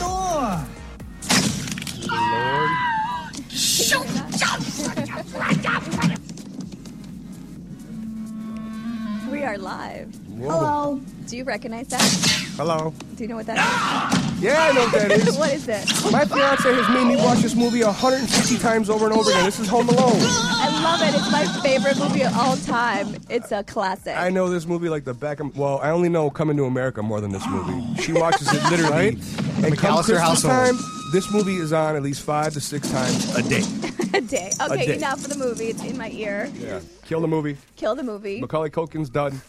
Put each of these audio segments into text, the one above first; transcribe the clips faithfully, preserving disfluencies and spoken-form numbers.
door. Lord. We are live. Whoa. Hello. Do you recognize that? Hello. Do you know what that is? Yeah, I know what that is. What is it? My fiance has made me watch this movie one hundred fifty times over and over again. This is Home Alone. I love it. It's my favorite movie of all time. It's a classic. I know this movie like the back of... Well, I only know Coming to America more than this movie. She watches it literally. Right? And come McAllister Christmas household. time, this movie is on at least five to six times a day. a day. Okay, day. enough for the movie. It's in my ear. Yeah. Kill the movie. Kill the movie. Macaulay Culkin's done.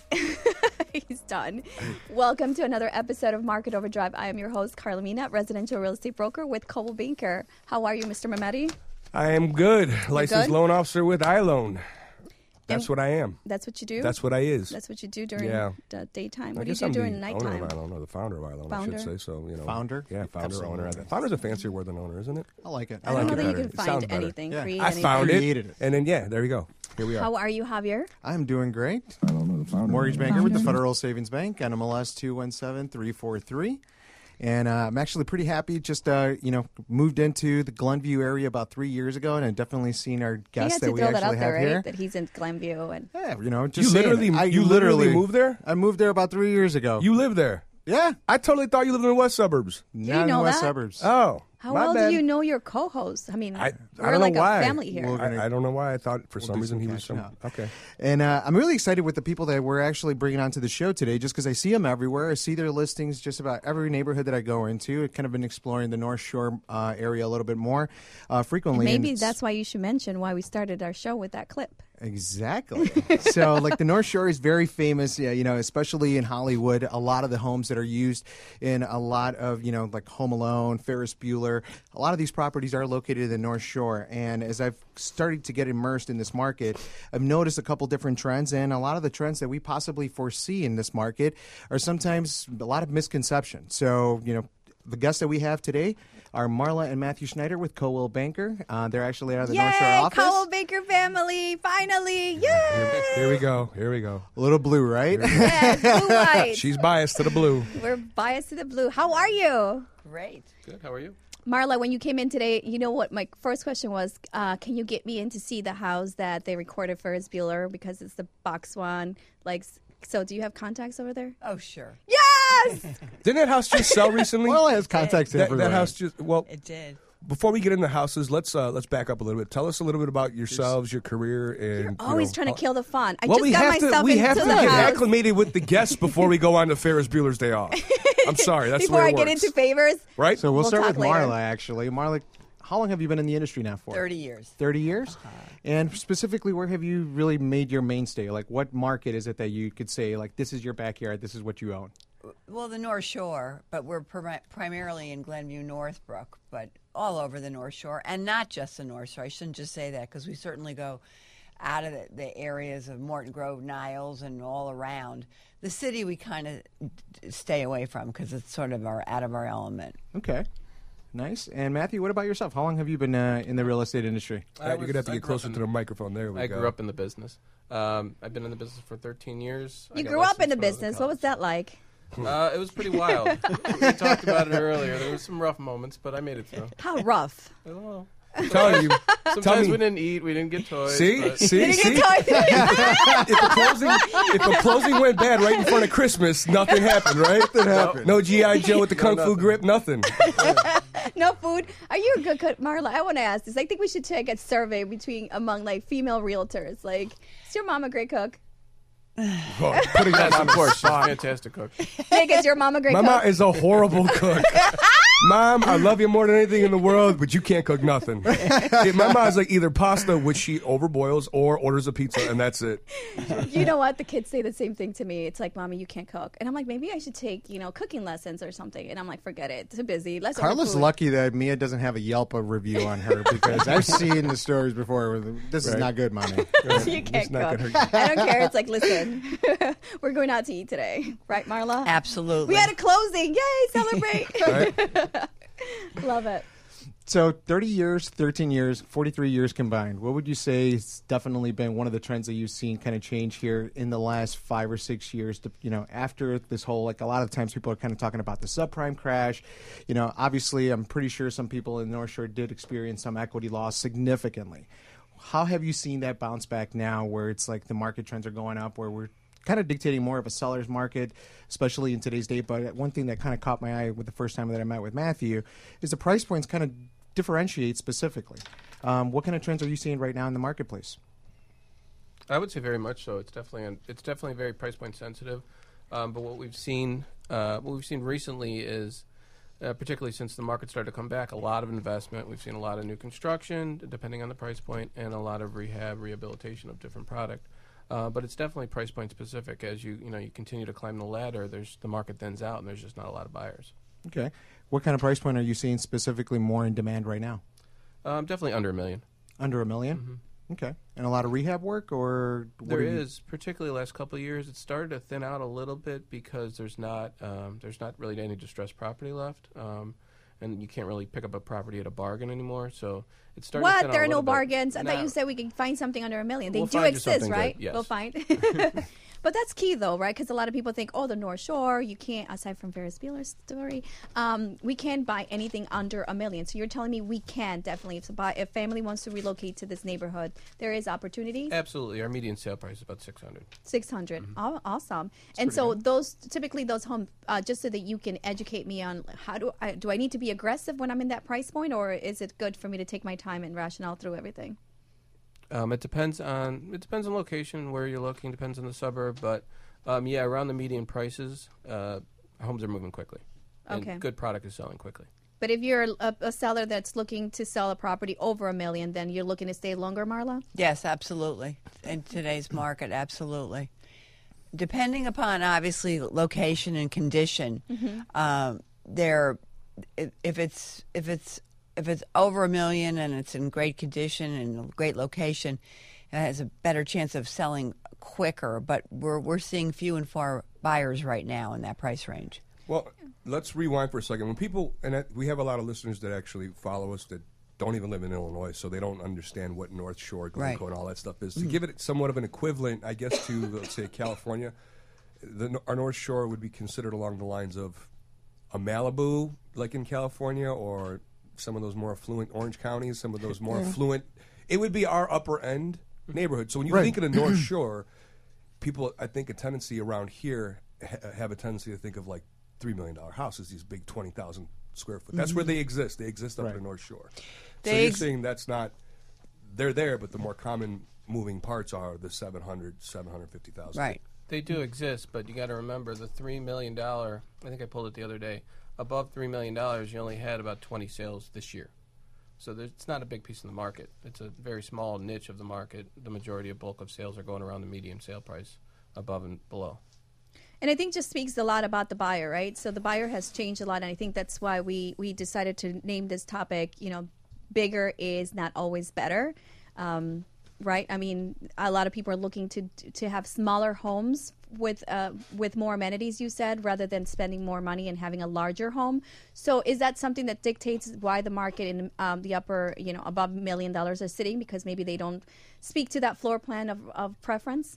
He's done. Welcome to another episode of Market Overdrive. I am your host, Carla Mina, residential real estate broker with Coldwell Banker. How are you, Mister Mametti? I am good. Licensed good? loan officer with iLoan. That's And what I am. That's what you do? That's what I is. That's what you do during Yeah. the daytime. I What do you guess do I'm during the nighttime? owner of iLoan, or the founder of iLoan, I Founder? should say. So, you know, Founder? Yeah, founder, Absolutely. owner. Founder's a fancier word than owner, isn't it? I like it. I don't like know it that you better. can It find sounds better. anything. Yeah. Create I anything. found Created it. it. And then, yeah, there you go. Here we are. How are you, Javier? I'm doing great. I don't know the founder. Mortgage banker with the Federal Savings Bank, N M L S two one seven three four three. And uh, I'm actually pretty happy. Just, uh, you know, moved into the Glenview area about three years ago, and I've definitely seen our You guests had that to we throw that actually out there, have right? here. That he's in Glenview. And Yeah, you know, just You saying. literally, I you literally moved there? I moved there about three years ago. You live there? Yeah. I totally thought you lived in the west suburbs. Not you in the know west that? suburbs. Oh, How my well bad. do you know your co-host? I mean, I- I we're don't like know why. a family here. We're gonna- I, I don't know why I thought for We'll some do reason some he was some. catching up. Okay. And uh, I'm really excited with the people that we're actually bringing onto the show today, just because I see them everywhere. I see their listings just about every neighborhood that I go into. I've kind of been exploring the North Shore uh, area a little bit more uh, frequently. Maybe and that's why you should mention why we started our show with that clip. Exactly. So, like, the North Shore is very famous, yeah, you know, especially in Hollywood. A lot of the homes that are used in a lot of, you know, like Home Alone, Ferris Bueller, a lot of these properties are located in the North Shore. And as I've started to get immersed in this market, I've noticed a couple different trends. And a lot of the trends that we possibly foresee in this market are sometimes a lot of misconceptions. So, you know, the guests that we have today are Marla and Matthew Schneider with Coldwell Banker. Uh, they're actually out of the North Shore Yay, office. Coldwell Banker family, finally. Yay! Here, here we go. Here we go. A little blue, right? Yes, blue white. She's biased to the blue. We're biased to the blue. How are you? Great. Good. How are you? Marla, when you came in today, you know what my first question was, uh, can you get me in to see the house that they recorded Ferris Bueller because it's the box one? Like, so do you have contacts over there? Oh, sure. Yes! Didn't that house just sell recently? Marla has contacts that, everywhere. that house just well. It did. Before we get into houses, let's uh, let's back up a little bit. Tell us a little bit about yourselves, your career, and You're always you know, trying to how- kill the fun. I well, just we got have to myself we into have to the get house. acclimated with the guests before we go on to Ferris Bueller's Day Off. I'm sorry, that's Before the way I it get works. into favors. right. So we'll, We'll start talk with later. Marla, actually. Marla, how long have you been in the industry now for? thirty years. thirty years? And specifically, where have you really made your mainstay? Like, what market is it that you could say, like, this is your backyard, this is what you own? Well, the North Shore, but we're prim- primarily in Glenview, Northbrook, but all over the North Shore, and not just the North Shore. I shouldn't just say that because we certainly go out of the, the areas of Morton Grove, Niles, and all around. The city we kind of d- stay away from because it's sort of our out of our element. Okay. Nice. And Matthew, what about yourself? How long have you been uh, in the real estate industry? Pat, you're gonna have to I get grew closer up to in- the microphone. There we I go. grew up in the business. Um, I've been in the business for thirteen years. I You got grew up in licensed the when I was in business. What was that like? college. Uh, it was pretty wild. We talked about it earlier. There was some rough moments, but I made it through. How rough. I don't know. I'm telling you. Sometimes me. we didn't eat. We didn't get toys. See, but- see, Did see. you get toys? if the closing, if the closing went bad right in front of Christmas, nothing happened, right? Nothing happened. No G I Joe with the No, kung fu nothing. grip, nothing. No food. Are you a good cook, Marla? I want to ask this. I think we should take a survey between among like female realtors. Like, is your mom a great cook? Oh, putting that Yes, on of course. the She's a spot. fantastic cook. Nick, is your mom a great My cook? mom is a horrible cook. Mom, I love you more than anything in the world, but you can't cook nothing. Yeah, my mom's like either pasta, which she overboils, or orders a pizza, and that's it. You know what? The kids say the same thing to me. It's like, Mommy, you can't cook. And I'm like, maybe I should take, you know, cooking lessons or something. And I'm like, forget it. Too busy. Let's order Carla's food. lucky that Mia doesn't have a Yelp review on her because I've seen the stories before. Where this is Right. not good, Mommy. You can't not cook. gonna- I don't care. It's like, listen, we're going out to eat today. Right, Marla? Absolutely. We had a closing. Yay, celebrate. Right? Love it. So thirty years, thirteen years, forty-three years combined. What would you say has definitely been one of the trends that you've seen kind of change here in the last five or six years? To, you know, after this whole, like a lot of times people are kind of talking about the subprime crash. You know, obviously I'm pretty sure some people in the North Shore did experience some equity loss significantly. How have you seen that bounce back now where it's like the market trends are going up, where we're kind of dictating more of a seller's market, especially in today's day? But one thing that kind of caught my eye with the first time that I met with Matthew is the price points kind of differentiate specifically. Um, what kind of trends are you seeing right now in the marketplace? I would say very much so. It's definitely it's definitely very price point sensitive. Um, but what we've seen uh, what we've seen recently is, uh, particularly since the market started to come back, a lot of investment. We've seen a lot of new construction, depending on the price point, and a lot of rehab, rehabilitation of different product. Uh, but it's definitely price point specific. As you you know you continue to climb the ladder, there's the market thins out, and there's just not a lot of buyers. Okay. What kind of price point are you seeing specifically more in demand right now? Um, definitely under a million. Under a million? Mm-hmm. Okay. And a lot of rehab work, or what There are you- is, particularly the last couple of years, it started to thin out a little bit because there's not um, there's not really any distressed property left, um, and you can't really pick up a property at a bargain anymore. So it's starting. To What? thin out There a are no little bit. bargains. I thought No. you said we could find something under a million. They We'll do find you exist, something right? good, yes. We'll find. But that's key, though, right? Because a lot of people think, oh, the North Shore, you can't, aside from Ferris Bueller's story, um, we can't buy anything under a million. So you're telling me we can definitely, if a, buy, if family wants to relocate to this neighborhood, there is opportunity? Absolutely. Our median sale price is about six hundred. six hundred. Mm-hmm. Oh, awesome. And so those, typically those homes, uh, just so that you can educate me on how do I, do I need to be aggressive when I'm in that price point, or is it good for me to take my time and rationale through everything? Um, it depends on it depends on location, where you're looking, depends on the suburb, but um, yeah, around the median prices, uh, homes are moving quickly. And Okay. good product is selling quickly. But if you're a, a seller that's looking to sell a property over a million, then you're looking to stay longer, Marla? Yes, absolutely. In today's market, absolutely. Depending upon, obviously, location and condition, um, there, if if it's if it's if it's over a million and it's in great condition and a great location, it has a better chance of selling quicker. But we're we're seeing few and far buyers right now in that price range. Well, let's rewind for a second. When people, and that, we have a lot of listeners that actually follow us that don't even live in Illinois, so they don't understand what North Shore, Glencoe, Right. and all that stuff is. To give it somewhat of an equivalent, I guess, to, let's say, California, the, our North Shore would be considered along the lines of a Malibu, like in California, or some of those more affluent Orange counties, some of those more affluent. It would be our upper end neighborhood. So when you Right. think of the North Shore, people, I think, a tendency around here ha- have a tendency to think of like three million dollar houses, these big twenty thousand square foot. That's where they exist. They exist up Right. in the North Shore. So They you're ex- saying that's not, they're there, but the more common moving parts are the seven hundred, seven hundred fifty thousand. Right. They do exist, but you got to remember the three million dollar. I think I pulled it the other day. Above three million dollars, you only had about twenty sales this year. So there's- it's not a big piece of the market. It's a very small niche of the market. The majority of bulk of sales are going around the median sale price, above and below. And I think just speaks a lot about the buyer, right? So the buyer has changed a lot, and I think that's why we we decided to name this topic, you know, bigger is not always better. Um, right? I mean, a lot of people are looking to to have smaller homes with uh, with more amenities, you said, rather than spending more money and having a larger home. So is that something that dictates why the market in um, the upper, you know, above a million dollars are sitting? Because maybe they don't speak to that floor plan of, of preference?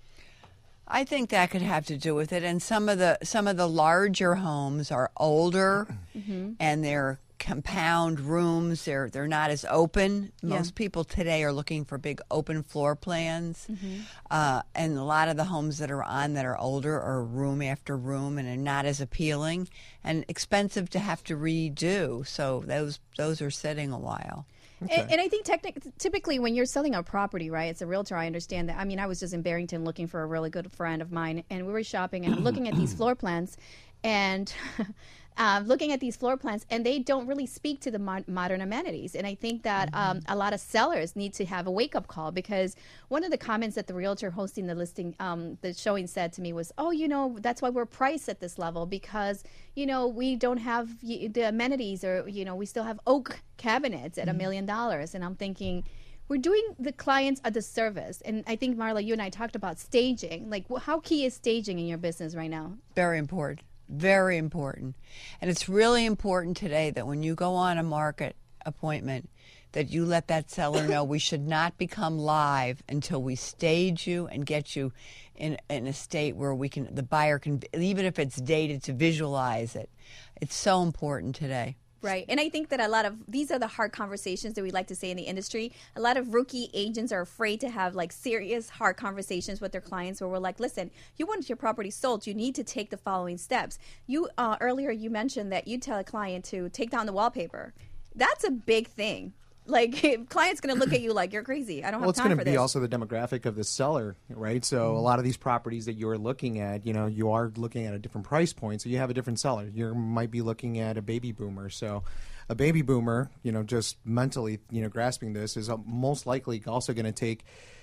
I think that could have to do with it. And some of the some of the larger homes are older, and they're compound rooms. They're they're not as open. Yeah. Most people today are looking for big open floor plans, uh, and a lot of the homes that are on that are older are room after room and are not as appealing and expensive to have to redo. So those those are sitting a while. And, and I think technic- typically when you're selling a property, right, as a realtor, I understand that. I mean, I was just in Barrington looking for a really good friend of mine, and we were shopping and I'm looking at these floor plans and uh, looking at these floor plans, and they don't really speak to the mo- modern amenities. And I think that um, a lot of sellers need to have a wake-up call, because one of the comments that the realtor hosting the listing, um, the showing said to me was, oh, you know, that's why we're priced at this level, because, you know, we don't have y- the amenities, or, you know, we still have oak cabinets at a million dollars. And I'm thinking, we're doing the clients a disservice. And I think, Marla, you and I talked about staging. Like, wh- how key is staging in your business right now? Very important. Very important. And it's really important today that when you go on a market appointment, that you let that seller know we should not become live until we stage you and get you in, in a state where we can, the buyer can, even if it's dated, to visualize it. It's so important today. Right. And I think that a lot of these are the hard conversations that we like to say in the industry. A lot of rookie agents are afraid to have like serious, hard conversations with their clients where we're like, listen, you want your property sold, you need to take the following steps. You uh, earlier you mentioned that you tell a client to take down the wallpaper. That's a big thing. Like, client's going to look at you like you're crazy. I don't Well, have it's time going for to be this. also the demographic of the seller, right? So Mm-hmm. a lot of these properties that you're looking at, you know, you are looking at a different price point. So you have a different seller. You might be looking at a baby boomer. So a baby boomer, you know, just mentally, you know, grasping this is uh, most likely also going to take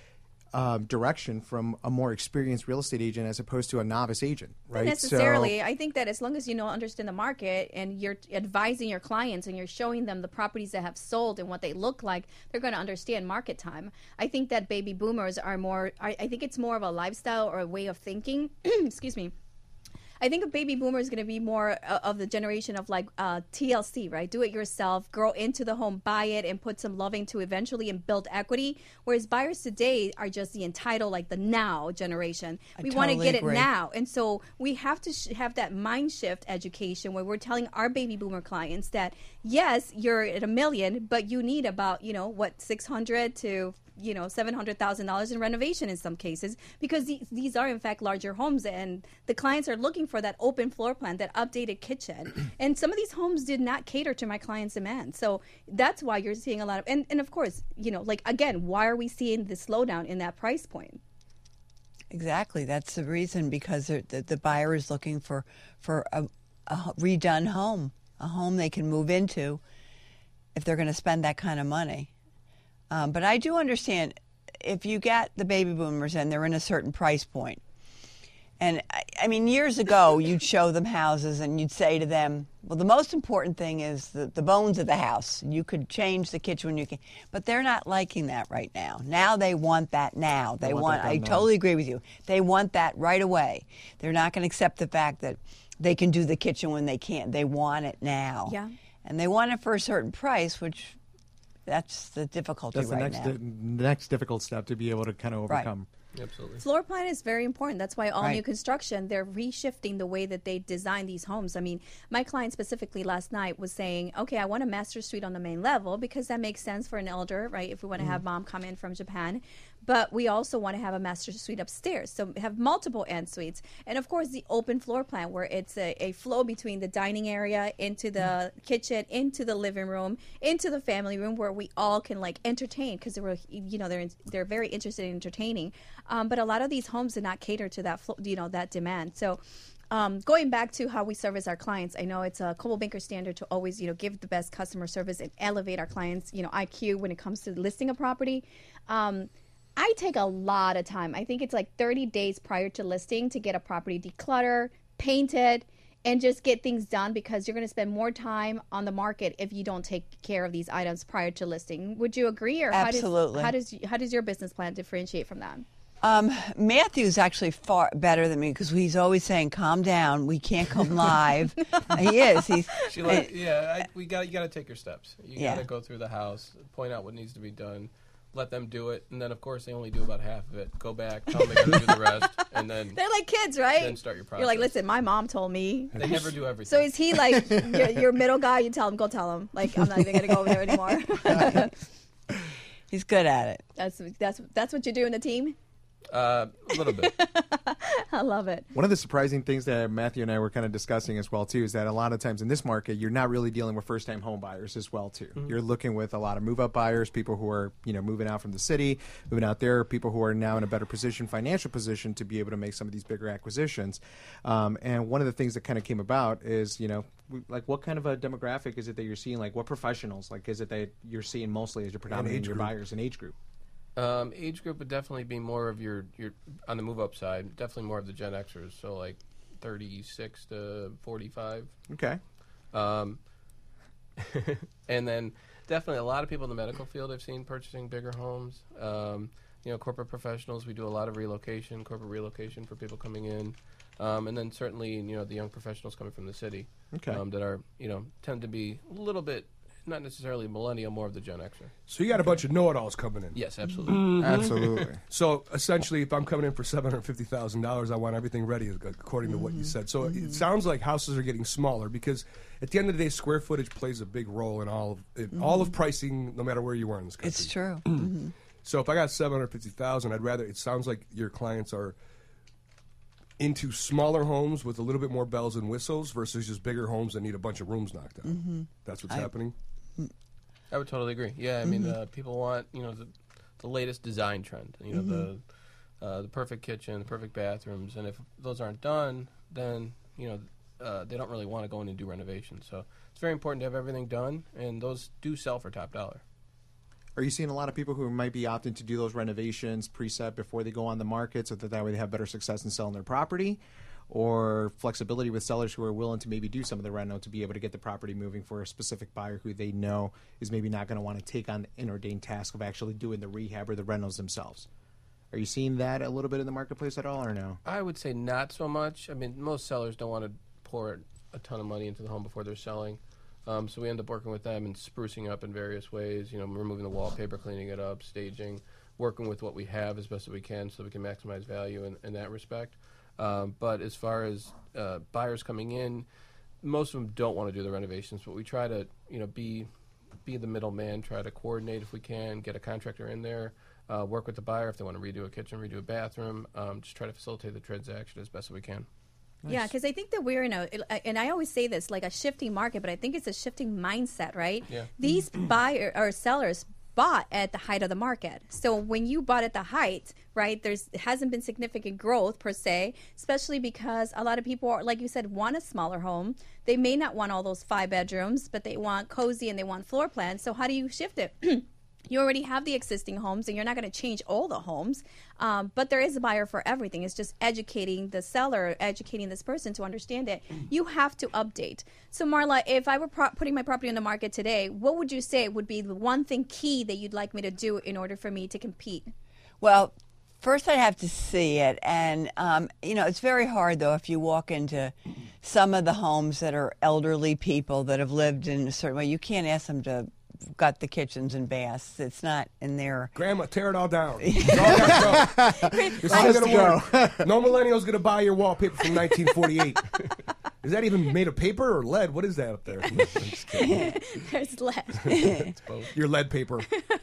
um, direction from a more experienced real estate agent as opposed to a novice agent, right? Not necessarily. So, I think that as long as you know understand the market and you're advising your clients and you're showing them the properties that have sold and what they look like, they're going to understand market time. I think that baby boomers are more. I, I think it's more of a lifestyle or a way of thinking. Excuse me. I think a baby boomer is going to be more uh, of the generation of like uh, T L C, right? Do it yourself, grow into the home, buy it, and put some love into eventually and build equity. Whereas buyers today are just the entitled, like the now generation. I We want to totally get agree. it now. And so we have to sh- have that mind shift education where we're telling our baby boomer clients that, yes, you're at a million, but you need about, you know, what, six hundred to you know, seven hundred thousand dollars in renovation in some cases, because these, these are in fact larger homes, and the clients are looking for that open floor plan, that updated kitchen. And some of these homes did not cater to my clients' demand. So that's why you're seeing a lot of, and, and of course, you know, like again, why are we seeing the slowdown in that price point? Exactly. That's the reason, because the, the, the buyer is looking for, for a, a redone home, a home they can move into if they're going to spend that kind of money. Um, but I do understand if you get the baby boomers and they're in a certain price point. And I, I mean, years ago, you'd show them houses and you'd say to them, well, the most important thing is the, the bones of the house. You could change the kitchen when you can. But they're not liking that right now. Now they want that now. They, They want want, that I done now. totally agree with you. They want that right away. They're not going to accept the fact that they can do the kitchen when they can't. They want it now. Yeah. And they want it for a certain price, which that's the difficulty that's the right next now. di- next difficult step to be able to kind of Right. overcome. Absolutely. Floor plan is very important. That's why all Right. new construction, they're reshifting the way that they design these homes. I mean, my client specifically last night was saying, okay, I want a master suite on the main level because that makes sense for an elder, right? If we want to have mom come in from Japan. But we also want to have a master suite upstairs. So have multiple en suites. And of course, the open floor plan where it's a, a flow between the dining area into the kitchen, into the living room, into the family room where we all can like entertain, because they were, you know, they're they're very interested in entertaining. Um, but a lot of these homes did not cater to that, flo- you know, that demand. So um, going back to how we service our clients, I know it's a Coldwell Banker standard to always, you know, give the best customer service and elevate our clients, you know, I Q when it comes to listing a property. Um, I take a lot of time. I think it's like thirty days prior to listing to get a property decluttered, painted, and just get things done, because you're going to spend more time on the market if you don't take care of these items prior to listing. Would you agree? Or Absolutely. How does, how does, how does your business plan differentiate from that? Um, Matthew's actually far better than me, because he's always saying, "Calm down, we can't come live." he is. He's. She like, yeah, I, we got you. Got to take your steps. You Yeah. got to go through the house, point out what needs to be done, let them do it, and then of course they only do about half of it. Go back, tell them they got to do the rest, and then They're like kids, right? then start your process. You're like, listen, my mom told me. They never do everything. So is he like your, your middle guy? You tell him, go tell him. Like, I'm not even going to go over there anymore. He's good at it. that's that's that's what you do in the team. uh, a little bit. I love it. One of the surprising things that Matthew and I were kind of discussing as well too is that a lot of times in this market you're not really dealing with first-time home buyers as well too. Mm-hmm. You're looking with a lot of move-up buyers, people who are you know moving out from the city, moving out there, people who are now in a better position, financial position to be able to make some of these bigger acquisitions. Um, and one of the things that kind of came about is you know we- like what kind of a demographic is it that you're seeing? Like what professionals? Like is it that you're seeing mostly as your predominant age your group. buyers and age group? Um, age group would definitely be more of your, your on the move up side, definitely more of the Gen Xers, so like thirty-six to forty-five. Okay. Um, and then definitely a lot of people in the medical field I've seen purchasing bigger homes. Um, you know, corporate professionals, we do a lot of relocation, corporate relocation for people coming in. Um, and then certainly, you know, the young professionals coming from the city Okay. um, that are, you know, tend to be a little bit not necessarily millennial, more of the Gen Xer. So you got a bunch of know-it-alls coming in. Yes, absolutely. Mm-hmm. Absolutely. So essentially, if I'm coming in for seven hundred fifty thousand dollars, I want everything ready, according to what you said. So Mm-hmm. it sounds like houses are getting smaller because, at the end of the day, square footage plays a big role in all of in all of pricing, no matter where you are in this country. It's true. Mm-hmm. So if I got seven hundred fifty thousand, I'd rather. It sounds like your clients are into smaller homes with a little bit more bells and whistles versus just bigger homes that need a bunch of rooms knocked out. Mm-hmm. That's what's I- happening. I would totally agree. Yeah, I mean, uh, people want you know the, the latest design trend. You know the uh, the perfect kitchen, the perfect bathrooms, and if those aren't done, then you know uh, they don't really want to go in and do renovations. So it's very important to have everything done, and those do sell for top dollar. Are you seeing a lot of people who might be opting to do those renovations preset before they go on the market so that that way they have better success in selling their property? Or flexibility with sellers who are willing to maybe do some of the reno to be able to get the property moving for a specific buyer who they know is maybe not going to want to take on the inordained task of actually doing the rehab or the renos themselves? Are you seeing that a little bit in the marketplace at all or no? I would say not so much. I mean, most sellers don't want to pour a ton of money into the home before they're selling. Um, so we end up working with them and sprucing up in various ways, you know, removing the wallpaper, cleaning it up, staging, working with what we have as best as we can so we can maximize value in, in that respect. Um, but as far as uh, buyers coming in, most of them don't want to do the renovations, but we try to, you know, be be the middleman, try to coordinate if we can, get a contractor in there, uh, work with the buyer if they want to redo a kitchen, redo a bathroom, um, just try to facilitate the transaction as best as we can. Yeah, because I think that we're in a, and I always say this, like a shifting market, but I think it's a shifting mindset, right? Yeah. These buyer or sellers bought at the height of the market. So when you bought at the height, right, there's it hasn't been significant growth per se, especially because a lot of people, are, like you said, want a smaller home. They may not want all those five bedrooms, but they want cozy and they want floor plans. So how do you shift it? You already have the existing homes, and you're not going to change all the homes. Um, but there is a buyer for everything. It's just educating the seller, educating this person to understand it. You have to update. So, Marla, if I were pro- putting my property on the market today, what would you say would be the one thing key that you'd like me to do in order for me to compete? Well, first I'd have to see it. And, um, you know, it's very hard, though, if you walk into some of the homes that are elderly people that have lived in a certain way. You can't ask them to gut the kitchens and baths. It's not in their... Grandma, tear it all down. It's all gotta go. It's all gonna work. No millennial's going to buy your wallpaper from nineteen forty-eight. Is that even made of paper or lead? What is that up there? I'm just kidding. There's lead. It's both. Your lead paper.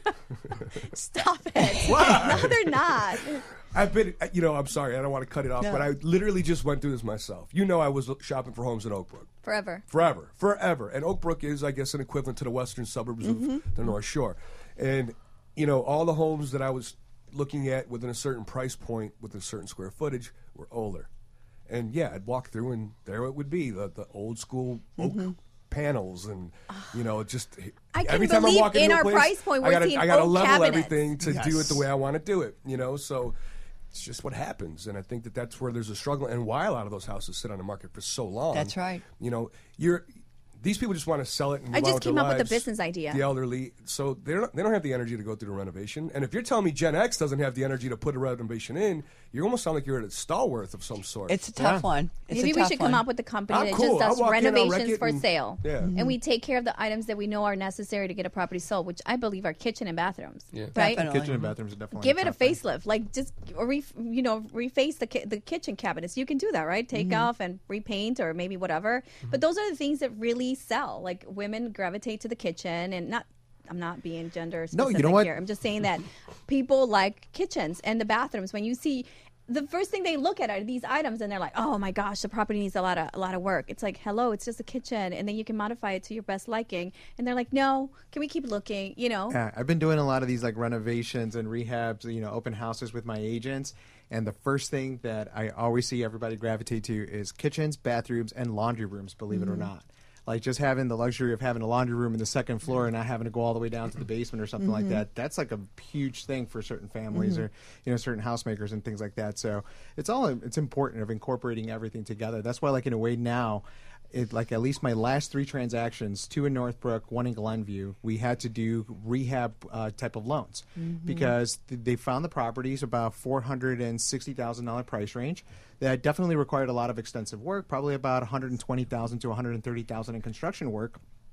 Stop it. Why? No, they're not. I've been, you know, I'm sorry, I don't want to cut it off, No. but I literally just went through this myself. You know, I was shopping for homes in Oak Brook. Forever. Forever, forever. And Oak Brook is, I guess, an equivalent to the western suburbs Mm-hmm. of the North Shore. And, you know, all the homes that I was looking at within a certain price point with a certain square footage were older. And, yeah, I'd walk through, and there it would be, the, the old school oak panels. And, you know, just I every couldn't time I believe walk into in a our place, price point, I we're gotta, seeing I gotta oak level cabinets. everything to do it Yes. the way I want to do it, you know? So it's just what happens. And I think that that's where there's a struggle. And why a lot of those houses sit on the market for so long. That's right. You know, you're... These people just want to sell it and move I on just with their came up with the lives. business idea. The elderly, so they don't they don't have the energy to go through the renovation. And if you're telling me Gen X doesn't have the energy to put a renovation in, you almost sound like you're at a Stalworth of some sort. It's a tough Yeah. one. It's Maybe a we tough should one. come up with a company Ah, that cool. just I'll does walk in, I'll wreck renovations it for and- sale. Yeah. Mm-hmm. And we take care of the items that we know are necessary to get a property sold, which I believe are kitchen and bathrooms. Yeah. Right? Definitely. Kitchen and bathrooms are definitely Give it a top thing. facelift. Like just re, you know, reface the ki- the kitchen cabinets. You can do that, right? Take off and repaint or maybe whatever. But those are the things that really sell. Like women gravitate to the kitchen, and not. I'm not being gender No, specific you know what? here. I'm just saying that people like kitchens and the bathrooms. When you see the first thing they look at are these items, and they're like, "Oh my gosh, the property needs a lot of a lot of work." It's like, "Hello, it's just a kitchen," and then you can modify it to your best liking. And they're like, "No, can we keep looking?" You know. Yeah, I've been doing a lot of these like renovations and rehabs, you know, open houses with my agents. And the first thing that I always see everybody gravitate to is kitchens, bathrooms, and laundry rooms, believe it or not. Like just having the luxury of having a laundry room in the second floor and not having to go all the way down to the basement or something like that. That's like a huge thing for certain families or, you know, certain housemakers and things like that. So it's all, it's important of incorporating everything together. That's why, like, in a way now, it, like at least my last three transactions, two in Northbrook, one in Glenview, we had to do rehab uh, type of loans because th- they found the properties about four hundred sixty thousand dollars price range. That definitely required a lot of extensive work, probably about one hundred twenty thousand dollars to one hundred thirty thousand dollars in construction work.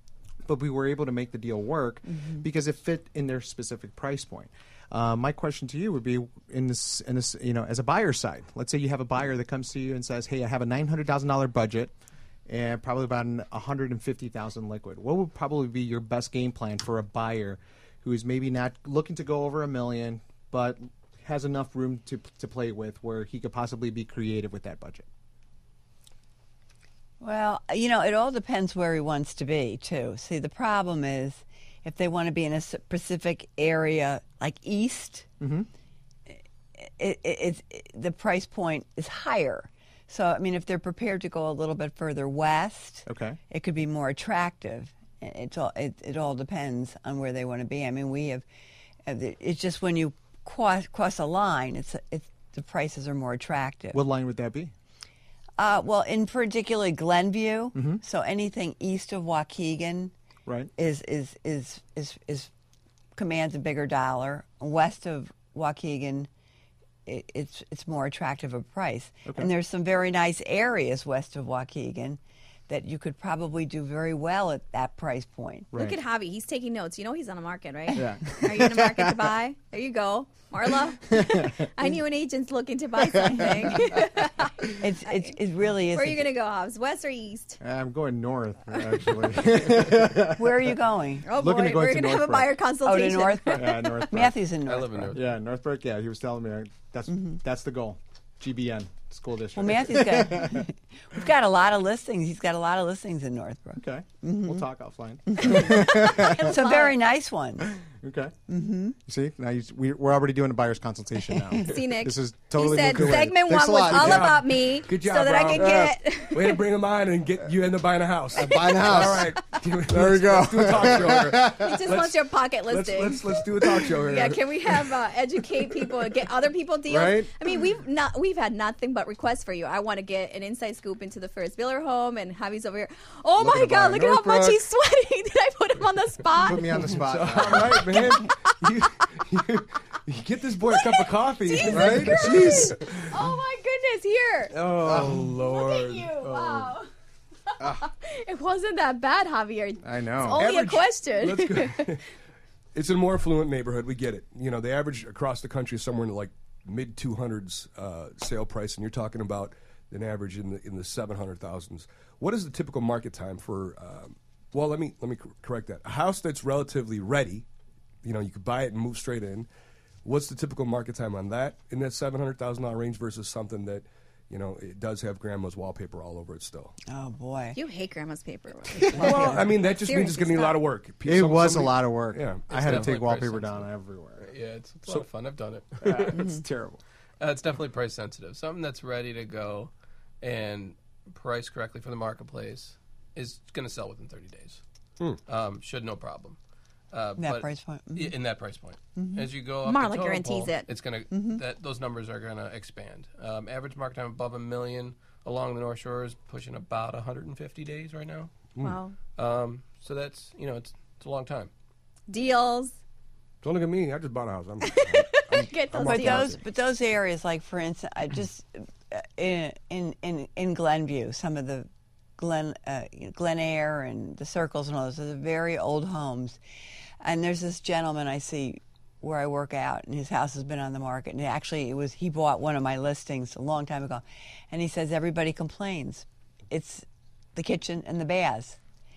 but we were able to make the deal work Mm-hmm. because it fit in their specific price point. Uh, my question to you would be in this, in this, you know, as a buyer side. Let's say you have a buyer that comes to you and says, "Hey, I have a nine hundred thousand dollar budget and probably about one hundred fifty thousand liquid." What would probably be your best game plan for a buyer who is maybe not looking to go over a million, but has enough room to to play with where he could possibly be creative with that budget? Well, you know, it all depends where he wants to be, too. See, the problem is if they want to be in a specific area like east, Mm-hmm. it, it, it's it, the price point is higher. So, I mean, if they're prepared to go a little bit further west, Okay. it could be more attractive. It's all, it, it all depends on where they want to be. I mean, we have, it's just when you cross, cross a line, it's, it's the prices are more attractive. What line would that be? Uh, well, in particularly Glenview, so anything east of Waukegan Right. is is is is is commands a bigger dollar. West of Waukegan, it, it's it's more attractive a price. Okay. And there's some very nice areas west of Waukegan that you could probably do very well at that price point. Look Right. at Javi. He's taking notes. You know he's on the market, right? Yeah. Are you in the market to buy? There you go. Marla, I knew an agent's looking to buy something. It's, it's it really is. Where are you going to go, Hobbs? West or east? I'm going north, actually. Where are you going? Oh, Looking boy. to go We're to going to have a Northbrook. buyer Oh, to consultation. Northbrook. yeah, Northbrook. Matthew's in I Northbrook. live in North. Yeah, Northbrook. Yeah, he was telling me that's that's the goal. G B N school district. Well, Matthew's got. We've got a lot of listings. He's got a lot of listings in Northbrook. Okay, we'll talk offline. Some very nice ones. Okay. Mm-hmm. See, now you, we, we're already doing a buyer's consultation now. See, Nick. This is totally he said moved away. segment Thanks one a was lot. all Good job. about me Good job, so that I Rob. could Yeah. get... Way to bring them on and get you end up buying a house. Buying a house. All right. There we go. Let's do a talk show here. He just wants your pocket Let's, listing. let's, let's do a talk show here. Yeah, can we have uh, educate people and get other people deals? Right. I mean, we've not we've had nothing but requests for you. I want to get an inside scoop into the Ferris Bueller home, and Javi's over here. Oh Looking my to God! buy Look at how much Northbrook. he's sweating. Did I put him on the spot? Put me on the spot. All right, man. You, you, you get this boy a cup of coffee, Jesus right? Christ. Jeez. Oh my goodness! Here. Oh, Lord. Look at you! Oh. Wow. It wasn't that bad, Javier. I know. It's only Average- a question. Let's go. It's a more affluent neighborhood. We get it. You know, the average across the country is somewhere in like mid two hundreds uh, sale price, and you're talking about an average in the in the seven hundred thousands. What is the typical market time for? Um, well, let me let me cor- correct that. A house that's relatively ready, you know, you could buy it and move straight in. What's the typical market time on that in that seven hundred thousand dollar range versus something that, you know, it does have grandma's wallpaper all over it still? Oh boy. You hate grandma's paper. Well, I mean, that just means it's Seriously, going to be a lot stop. of work. It Some- was a somebody- lot of work. Yeah. I had to definitely take wallpaper price down sensitive. everywhere. Yeah, it's, it's a lot of fun. I've done it. It's terrible. Uh, it's definitely price sensitive. Something that's ready to go and priced correctly for the marketplace is going to sell within thirty days. Um, should no problem. Uh, That but price point. i- In that price point. As you go up Marla the totem guarantees pole, it. It's going to that those numbers are going to expand. Um, average market time above a million along the North Shore is pushing about one hundred fifty days right now. Wow. Um, so that's you know it's it's a long time. Deals. Don't look at me. I just bought a house. I'm, Get those I'm But off deals. those, but those areas, like for instance, I just uh, in in in, in Glenview, some of the Glen uh, Glen Air and the Circles and all those are very old homes. And there's this gentleman I see where I work out, and his house has been on the market. And actually, it was he bought one of my listings a long time ago, and he says everybody complains. It's the kitchen and the baths.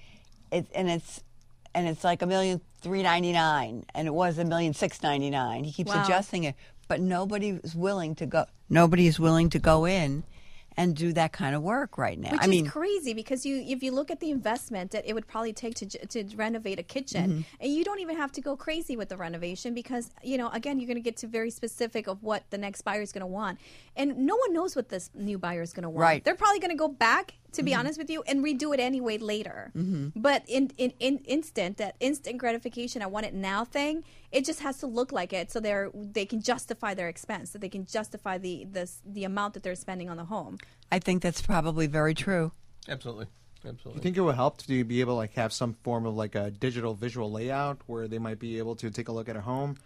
It and it's and it's like a million three ninety nine, and it was a million six ninety nine. He keeps Wow. adjusting it, but nobody is willing to go. Nobody is willing to go in and do that kind of work right now. Which I mean, is crazy because you, if you look at the investment that it would probably take to j- to renovate a kitchen, and you don't even have to go crazy with the renovation because you know again you're going to get to very specific of what the next buyer is going to want, and no one knows what this new buyer is going to want. Right. They're probably going to go back, to be honest with you, and redo it anyway later. But in, in in instant that instant gratification, I want it now thing, it just has to look like it so they're they can justify their expense, so they can justify the the the amount that they're spending on the home. I think that's probably very true. Absolutely, Do absolutely. you think it would help to be able to like have some form of like a digital visual layout where they might be able to take a look at a home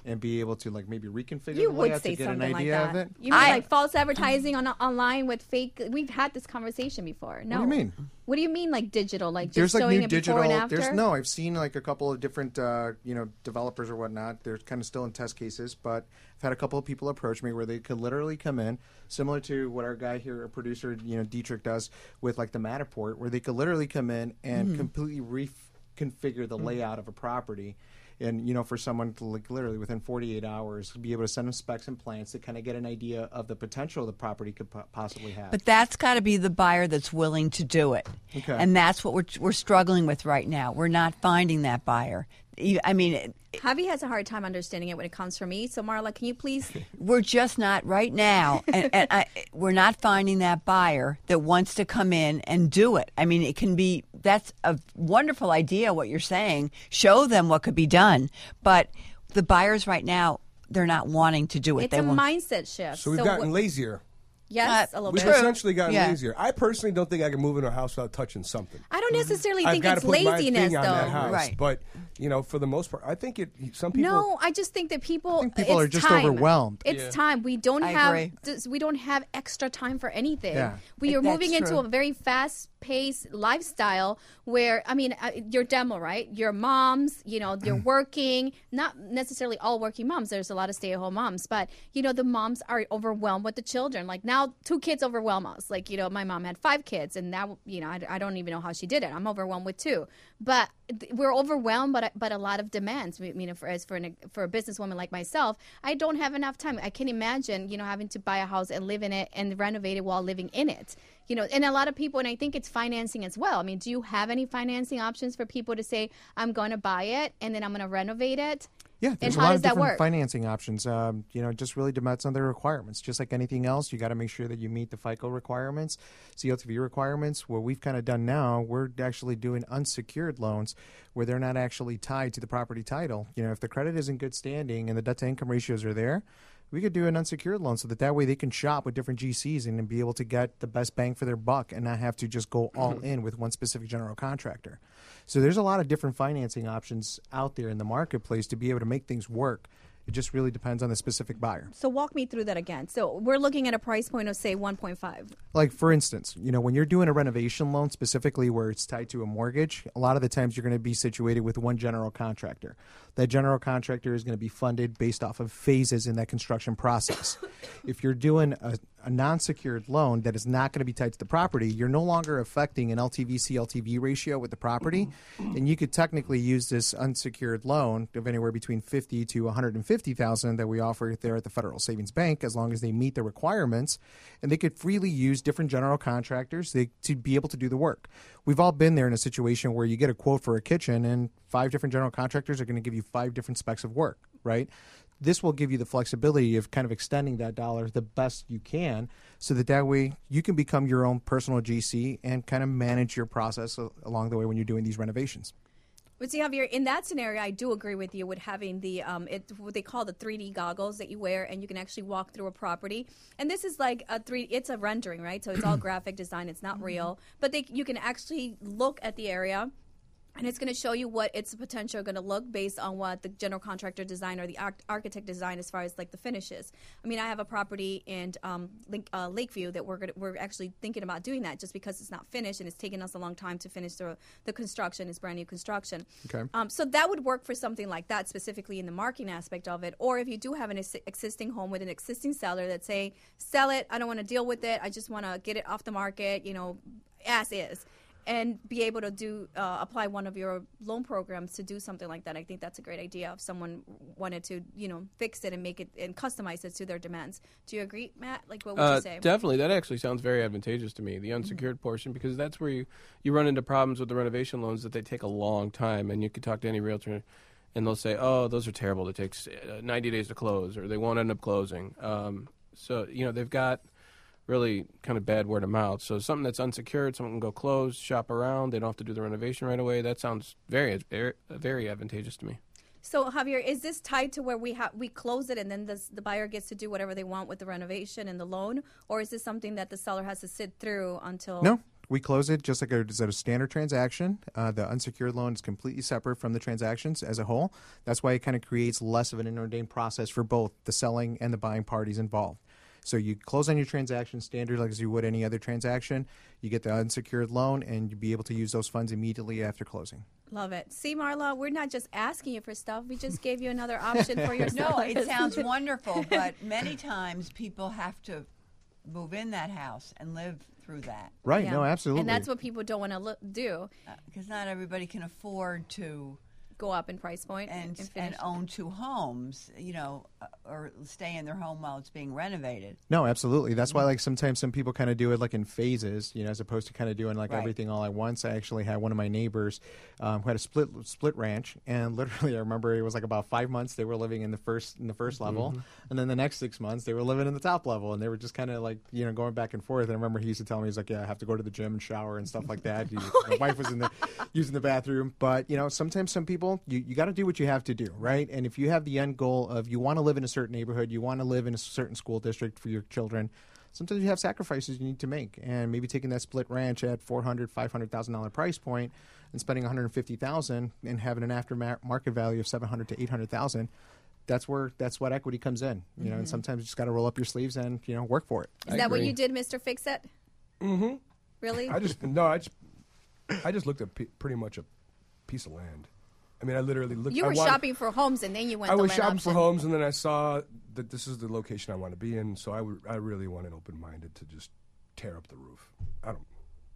and be able to like maybe reconfigure You the would layout say to get an something like idea that. of it. You mean I- like false advertising on online with fake? We've had this conversation before. No. What do you mean? What do you mean like digital? Like just There's like showing new it digital. before and after? There's no. I've seen like a couple of different uh, you know developers or whatnot. They're kind of still in test cases, but I've had a couple of people approach me where they could literally come in, similar to what our guy here, our producer, you know, Dietrich does with like the Matterport, where they could literally come in and completely reconfigure the layout of a property. And, you know, for someone to like literally within forty-eight hours be able to send them specs and plans to kind of get an idea of the potential the property could po- possibly have. But that's got to be the buyer that's willing to do it. Okay. And that's what we're, we're struggling with right now. We're not finding that buyer. You- I mean, it- Javi has a hard time understanding it when it comes from me. So Marla, can you please? we're just not right now, and, and I, we're not finding that buyer that wants to come in and do it. I mean, it can be that's a wonderful idea what you're saying. Show them what could be done, but the buyers right now they're not wanting to do it. It's they a want, mindset shift. So we've gotten wh- lazier. Yes, Uh, a little We've bit. essentially gotten Yeah. lazier. I personally don't think I can move in a house without touching something. I don't necessarily I've think got it's to put my laziness, thing on though. that house, Right. but you know, for the most part, I think it. Some people. No, I just think that people. think people it's are just time. overwhelmed. It's Yeah. time. We don't I have. agree. this- We don't have extra time for anything. Yeah. We are That's moving into true. a very fast-paced lifestyle where I mean, uh, your demo, right? Your moms, you know, they're working. Not necessarily all working moms. There's a lot of stay-at-home moms, but you know, the moms are overwhelmed with the children. Like now, two kids overwhelm us. Like you know, my mom had five kids, and that you know, I, I don't even know how she did it. I'm overwhelmed with two, but th- we're overwhelmed, but but a lot of demands. I mean, for as for an, for a businesswoman like myself, I don't have enough time. I can't imagine, you know, having to buy a house and live in it and renovate it while living in it. You know, and a lot of people, and I think it's financing as well. I mean, do you have any financing options for people to say, I'm going to buy it and then I'm going to renovate it? Yeah, there's and a how lot does of that different work? financing options. Um, you know, it just really depends on the requirements. Just like anything else, you got to make sure that you meet the FICO requirements, C L T V requirements. What we've kind of done now, we're actually doing unsecured loans where they're not actually tied to the property title. You know, if the credit is in good standing and the debt to income ratios are there, we could do an unsecured loan so that that way they can shop with different G Cs and then be able to get the best bang for their buck and not have to just go all in with one specific general contractor. So there's a lot of different financing options out there in the marketplace to be able to make things work. It just really depends on the specific buyer. So walk me through that again. So we're looking at a price point of say one point five. Like, for instance, you know, when you're doing a renovation loan, specifically where it's tied to a mortgage, a lot of the times you're going to be situated with one general contractor. That general contractor is going to be funded based off of phases in that construction process. If you're doing a, a non-secured loan that is not going to be tied to the property, you're no longer affecting an L T V C L T V ratio with the property, and you could technically use this unsecured loan of anywhere between fifty to one hundred fifty thousand that we offer there at the Federal Savings Bank, as long as they meet the requirements, and they could freely use different general contractors they, to be able to do the work. We've all been there in a situation where you get a quote for a kitchen, and five different general contractors are going to give you five different specs of work, right? This will give you the flexibility of kind of extending that dollar the best you can so that that way you can become your own personal G C and kind of manage your process a- along the way when you're doing these renovations. But see, Javier, in that scenario, I do agree with you with having the um, it, what they call the three D goggles that you wear, and you can actually walk through a property. And this is like a three. It's a rendering, right? So it's all graphic design. It's not real, but they you can actually look at the area. And it's going to show you what its potential going to look based on what the general contractor design or the arch- architect design as far as like the finishes. I mean, I have a property in um, Lake, uh, Lakeview that we're gonna, we're actually thinking about doing that just because it's not finished and it's taken us a long time to finish the, the construction. It's brand new construction. Okay. Um, so that would work for something like that, specifically in the marketing aspect of it. Or if you do have an ex- existing home with an existing seller that say, sell it, I don't want to deal with it, I just want to get it off the market, you know, as is. And be able to do uh, apply one of your loan programs to do something like that. I think that's a great idea if someone wanted to, you know, fix it and make it and customize it to their demands. Do you agree, Matt? Like, what would Uh, you say? definitely, that actually sounds very advantageous to me. The unsecured portion, because that's where you, you run into problems with the renovation loans that they take a long time, and you can talk to any realtor, and they'll say, "Oh, those are terrible. It takes uh, ninety days to close, or they won't end up closing." Um, so you know they've got really kind of bad word of mouth. So something that's unsecured, someone can go close, shop around. They don't have to do the renovation right away. That sounds very, very, very advantageous to me. So Javier, is this tied to where we have we close it and then the the buyer gets to do whatever they want with the renovation and the loan, or is this something that the seller has to sit through until? No, We close it just like a, as a standard transaction. Uh, the unsecured loan is completely separate from the transactions as a whole. That's why it kind of creates less of an inordained process for both the selling and the buying parties involved. So you close on your transaction standard like as you would any other transaction. You get the unsecured loan, and you'll be able to use those funds immediately after closing. Love it. See, Marla, we're not just asking you for stuff. We just gave you another option for yourself. No, it sounds wonderful, but many times people have to move in that house and live through that. Right. Yeah. No, absolutely. And that's what people don't want to lo- do. Because not everybody can afford to Go up in price point and, and and finish. own two homes, you know, uh, or stay in their home while it's being renovated. No, absolutely. That's why, like, sometimes some people kind of do it like in phases, you know, as opposed to kind of doing like Right. everything all at once. I actually had one of my neighbors um, who had a split split ranch, and literally, I remember it was like about five months they were living in the first in the first level, and then the next six months they were living in the top level, and they were just kind of like, you know, going back and forth. And I remember he used to tell me, he's like, "Yeah, I have to go to the gym and shower and stuff like that." He, my wife was in the using the bathroom, but you know, sometimes some people you you got to do what you have to do, right? And if you have the end goal of you want to live in a certain neighborhood, you want to live in a certain school district for your children, sometimes you have sacrifices you need to make. And maybe taking that split ranch at four hundred thousand dollars, five hundred thousand dollars price point and spending one hundred fifty thousand dollars and having an aftermarket value of seven hundred thousand to eight hundred thousand dollars, that's where that's what equity comes in. You know, Mm-hmm. and sometimes you just got to roll up your sleeves and, you know, work for it. Is I that what agree. you did, Mister Fix-It? Mm-hmm. Really? I just no, I just I just looked at p- pretty much a piece of land. I mean, I literally looked. you I were wanted- shopping for homes, and then you went I the was land shopping option. for homes, and then I saw that this is the location I want to be in. So I would, I really wanted open-minded to just tear up the roof. I don't.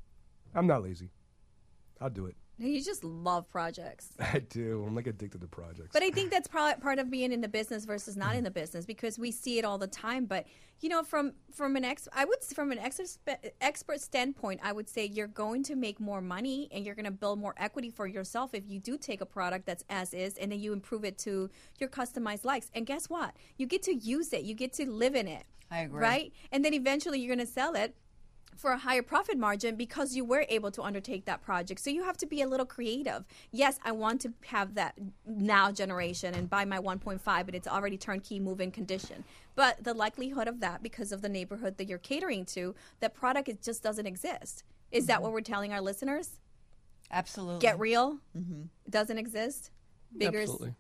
I'm not lazy. I'll do it. You just love projects. I do. I'm like addicted to projects. But I think that's probably part of being in the business versus not in the business, because we see it all the time. But you know, from from an ex, I would from an expert expert standpoint, I would say you're going to make more money and you're going to build more equity for yourself if you do take a product that's as is and then you improve it to your customized likes. And guess what? You get to use it. You get to live in it. I agree. Right? And then eventually you're going to sell it for a higher profit margin because you were able to undertake that project. So you have to be a little creative. Yes, I want to have that now generation and buy my one point five, but it's already turnkey move-in condition. But the likelihood of that, because of the neighborhood that you're catering to, that product it just doesn't exist. Is that what we're telling our listeners? Absolutely. Get real? Mm-hmm. It doesn't exist? Bigger. Absolutely.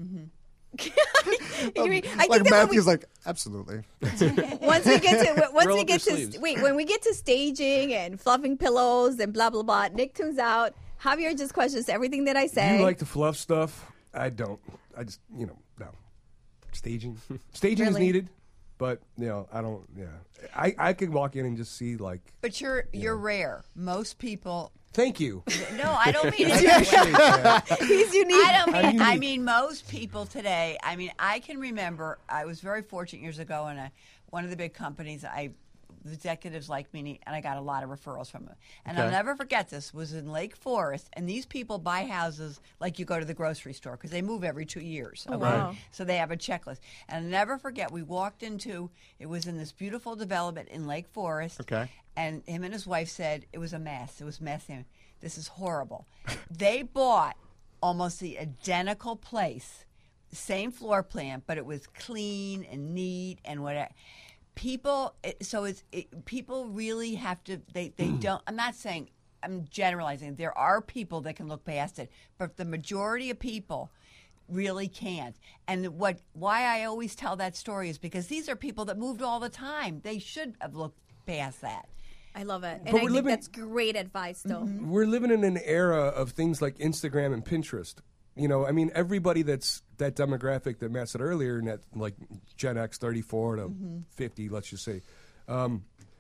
You mean- I think like that when we- Matthew's like, absolutely. once we get to once Roll we up get your to sleeves. wait when we get to staging and fluffing pillows and blah blah blah, Nick tunes out. Javier just questions everything that I say. you like to fluff stuff. I don't. I just, you know, no. Staging. Staging is Really? needed, but, you know, I don't, yeah. I, I could walk in and just see, like, But you're you're rare. Most people. thank you. No, I don't mean I it that way. appreciate that. He's unique. I don't I'm mean. I unique. mean, most people today. I mean, I can remember. I was very fortunate years ago, in a, one of the big companies. I the executives like me, and I got a lot of referrals from them. And I'll Okay. never forget this. Was in Lake Forest, and these people buy houses like you go to the grocery store because they move every two years. Okay? wow. So they have a checklist. And I'll never forget. We walked into. It was in this beautiful development in Lake Forest. Okay. And him and his wife said it was a mess. It was messy. This is horrible. They bought almost the identical place, same floor plan, but it was clean and neat and whatever. People, it, so it's it, people really have to. They they don't. I'm not saying. I'm generalizing. There are people that can look past it, but the majority of people really can't. And what why I always tell that story is because these are people that moved all the time. They should have looked past that. I love it, and But I we're think living- that's great advice, though. We're living in an era of things like Instagram and Pinterest. You know, I mean, everybody that's that demographic that Matt said earlier, and that like Gen X, thirty-four to fifty, let's just say, um,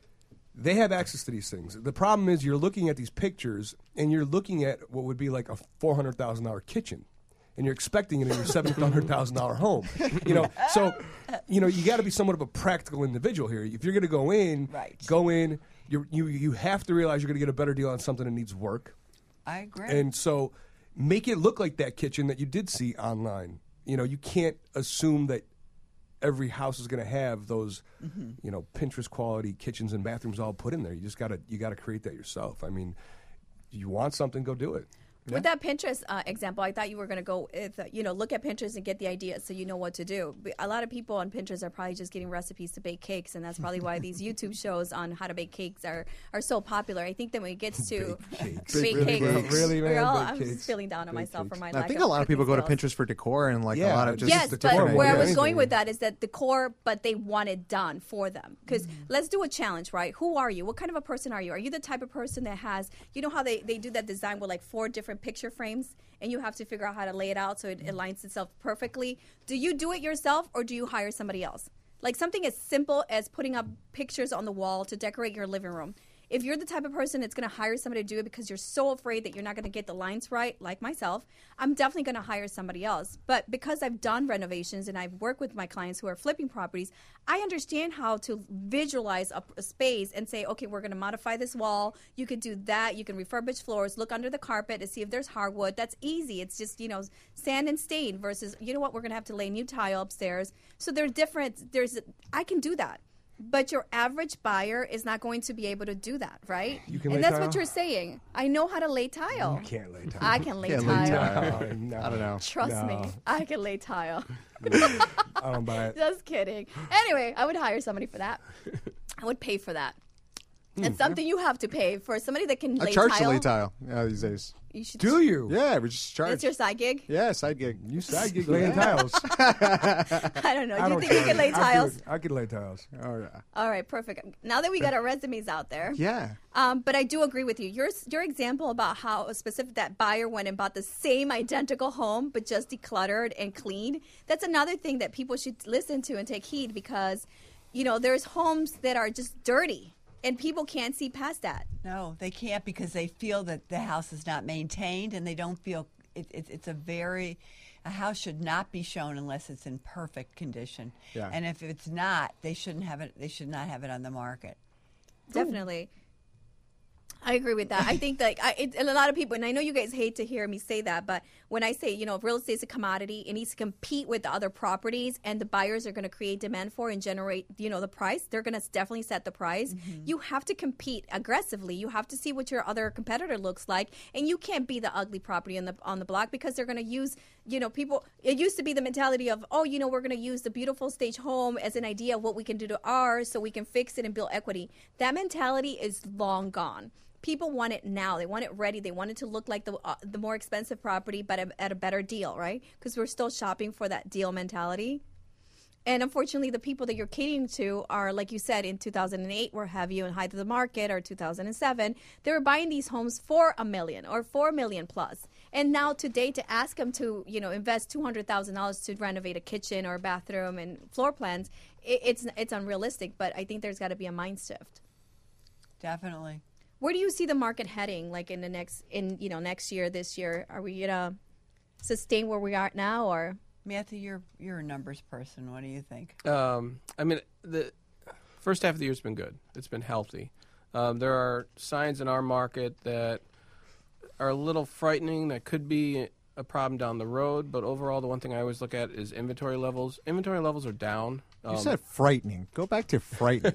they have access to these things. The problem is you're looking at these pictures and you're looking at what would be like a four hundred thousand dollar kitchen, and you're expecting it in your seven hundred thousand dollar home. You know, so you know you got to be somewhat of a practical individual here. If you're going to go in, Right. go in. You you you have to realize you're going to get a better deal on something that needs work. I agree. And so make it look like that kitchen that you did see online. You know, you can't assume that every house is going to have those, you know, Pinterest quality kitchens and bathrooms all put in there. You just got to you got to create that yourself. I mean, you want something, go do it. With that Pinterest uh, example, I thought you were going to go, with, uh, you know, look at Pinterest and get the idea so you know what to do. But a lot of people on Pinterest are probably just getting recipes to bake cakes, and that's probably why these YouTube shows on how to bake cakes are, are so popular. I think that when it gets to Bake cakes. bake Really, cakes, bro? Really, man? we're all- Bake I'm cakes. just feeling down on Bake myself for cakes. my I lack think of a lot of people cooking go to skills. Pinterest for decor and like Yeah, a lot of just Yes, the but different where I idea. was going Anything. with that is that the core, but they want it done for them. Because Mm-hmm. let's do a challenge, right? Who are you? What kind of a person are you? Are you the type of person that has, you know how they, they do that design with like four different picture frames and you have to figure out how to lay it out so it aligns itself perfectly? Do you do it yourself or do you hire somebody else? Like something as simple as putting up pictures on the wall to decorate your living room. If you're the type of person that's going to hire somebody to do it because you're so afraid that you're not going to get the lines right, like myself, I'm definitely going to hire somebody else. But because I've done renovations and I've worked with my clients who are flipping properties, I understand how to visualize a, a space and say, okay, we're going to modify this wall. You could do that. You can refurbish floors, look under the carpet to see if there's hardwood. That's easy. It's just, you know, sand and stain versus, you know what, we're going to have to lay new tile upstairs. So there's different, there's, I can do that. But your average buyer is not going to be able to do that, right? You can and lay that's tile? what you're saying. I know how to lay tile. You can't lay tile. I can lay Can't lay tile. tile. No, no. I don't know. Trust me, No. I can lay tile. I don't buy it. Just kidding. Anyway, I would hire somebody for that. I would pay for that. It's something you have to pay for somebody that can I lay charge tile. to lay tile uh, these days. You should. Do you? Yeah, we just charge. That's your side gig. yeah, side gig. You side gig laying tiles. I don't know. I Do you don't think you charge. can lay I tiles? could, I could lay tiles. Oh yeah. All right, perfect. Now that we got our resumes out there, Yeah. Um, but I do agree with you. Your your example about how a specific that buyer went and bought the same identical home but just decluttered and cleaned. That's another thing that people should listen to and take heed because, you know, there's homes that are just dirty and people can't see past that. No, they can't because they feel that the house is not maintained, and they don't feel it, it, it's a very a house should not be shown unless it's in perfect condition. Yeah. And if it's not, they shouldn't have it. They should not have it on the market. Definitely. I agree with that. I think like I, it, and a lot of people, and I know you guys hate to hear me say that, but when I say, you know, if real estate is a commodity, it needs to compete with the other properties, and the buyers are going to create demand for and generate, you know, the price. They're going to definitely set the price. Mm-hmm. You have to compete aggressively. You have to see what your other competitor looks like, and you can't be the ugly property on the on the block because they're going to use, you know, people. It used to be the mentality of, oh, you know, we're going to use the beautiful stage home as an idea of what we can do to ours, so we can fix it and build equity. That mentality is long gone. People want it now. They want it ready. They want it to look like the uh, the more expensive property, but a, at a better deal, right? Because we're still shopping for that deal mentality. And unfortunately, the people that you're catering to are, like you said, in two thousand eight, were heavy in height of the market, or two thousand seven, they were buying these homes for a million or four million plus. And now today, to ask them to, you know, invest two hundred thousand dollars to renovate a kitchen or a bathroom and floor plans, it, it's it's unrealistic. But I think there's got to be a mind shift. Definitely. Where do you see the market heading, like in the next, in you know, next year, this year? Are we gonna sustain where we are now, or? Matthew, you're you're a numbers person. What do you think? Um, I mean, the first half of the year has been good. It's been healthy. Um, there are signs in our market that are a little frightening. That could be a problem down the road. But overall, the one thing I always look at is inventory levels. Inventory levels are down. You Um, said frightening. Go back to frightening.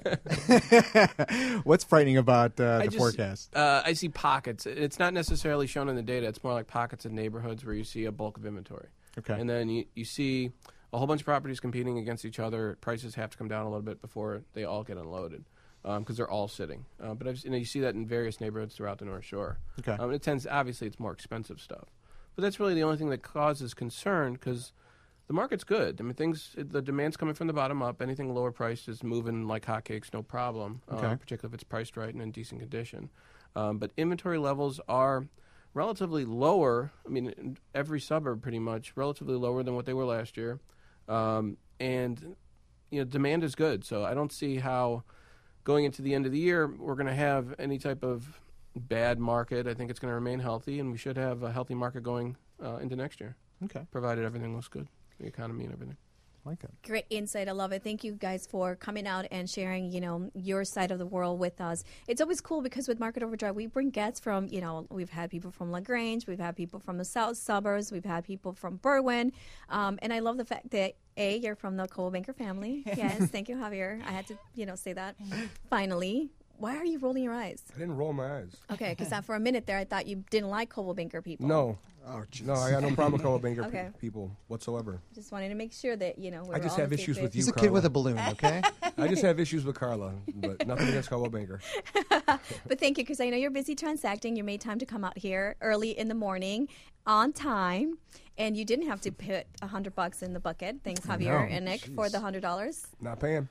What's frightening about uh, I the just- forecast? Uh, I see pockets. It's not necessarily shown in the data. It's more like pockets of neighborhoods where you see a bulk of inventory. Okay. And then you, you see a whole bunch of properties competing against each other. Prices have to come down a little bit before they all get unloaded because um, they're all sitting. Uh, but I've, you know, you see that in various neighborhoods throughout the North Shore. Okay. Um, it tends, obviously, it's more expensive stuff. But that's really the only thing that causes concern because the market's good. I mean, things, the demand's coming from the bottom up. Anything lower priced is moving like hotcakes, no problem, Okay. um, particularly if it's priced right and in decent condition. Um, but inventory levels are relatively lower. I mean, in every suburb pretty much relatively lower than what they were last year, um, and you know, demand is good. So I don't see how going into the end of the year we're going to have any type of bad market. I think it's going to remain healthy, and we should have a healthy market going uh, into next year, Okay. provided everything looks good, the economy and everything. I like it. Great insight. I love it. Thank you guys for coming out and sharing, you know, your side of the world with us. It's always cool because with Market Overdrive, we bring guests from, you know, we've had people from LaGrange, we've had people from the south suburbs, we've had people from Berwyn. Um, and I love the fact that, A, you're from the Coldwell Banker family. Yes, thank you, Javier. I had to, you know, say that finally. Why are you rolling your eyes? I didn't roll my eyes. Okay, because for a minute there, I thought you didn't like Coldwell Banker people. No. Oh, jeez. No, I got no problem with Coldwell Banker Okay. pe- people whatsoever. Just wanted to make sure that, you know, we're I just all on have the same issues with page. you, He's a kid Carla. with a balloon, okay? I just have issues with Carla, but nothing against Coldwell Banker. But thank you, because I know you're busy transacting. You made time to come out here early in the morning, on time, and you didn't have to put a hundred bucks in the bucket. Thanks, Javier know. and Nick, for Jeez. the hundred dollars. Not paying.